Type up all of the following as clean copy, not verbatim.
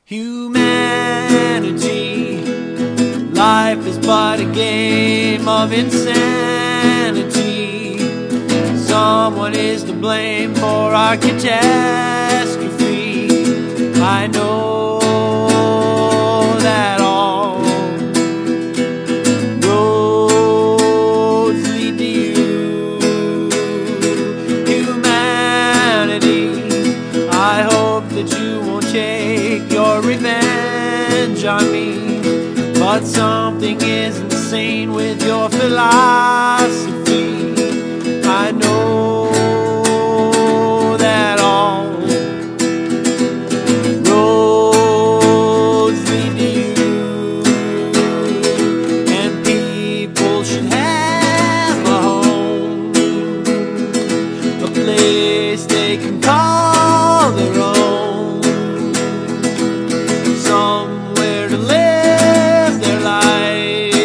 Humanity, life is but a game of insanity. Someone is to blame for our catastrophe. I know that all roads lead to you. Humanity, I hope that you won't take your revenge on me, but something is insane with your philosophy. I know that all roads lead to you, and people should have a home, a place they can call their own, somewhere to live their life,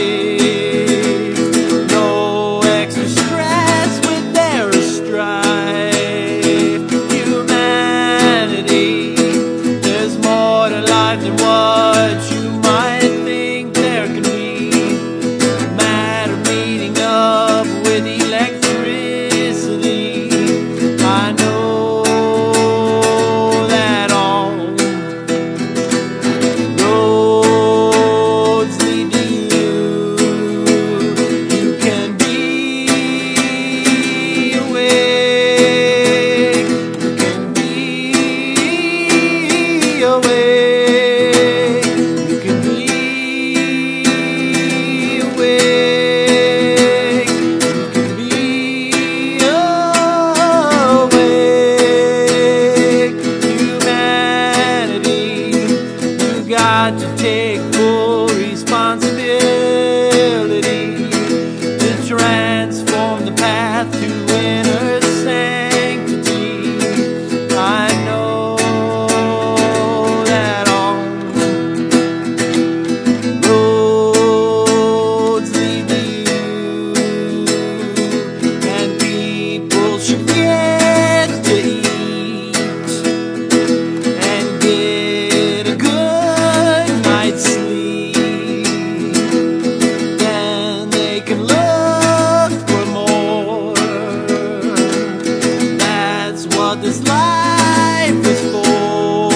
no extra stress with their strife. Humanity, there's more to life than what you might think there can be. A matter of meeting up with electricity. I know that all roads lead to you. You can be awake. You can be awake. You can be awake. You can be awake. Humanity, you got to take full responsibility to transform the path to inner sanctity. I know that all roads lead to you, and people should get to eat and get a good night's sleep. Then they can look for more. That's what this life is for.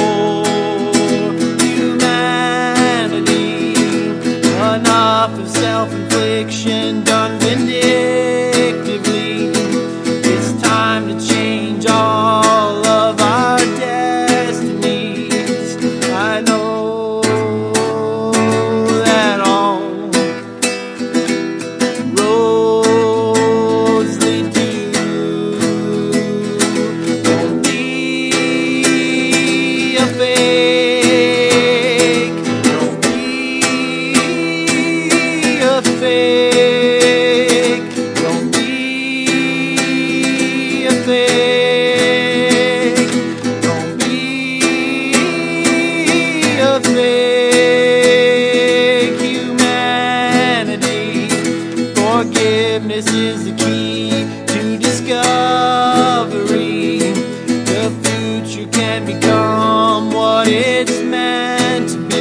Humanity, enough of self-infliction done vindictively. It's time to change all of our destinies. I know that all roads lead to you. Don't be a fake. Don't be a fake. Don't be a fake. Don't be a fake. Humanity, forgiveness is the key to discovery. The future can become what it's meant to be.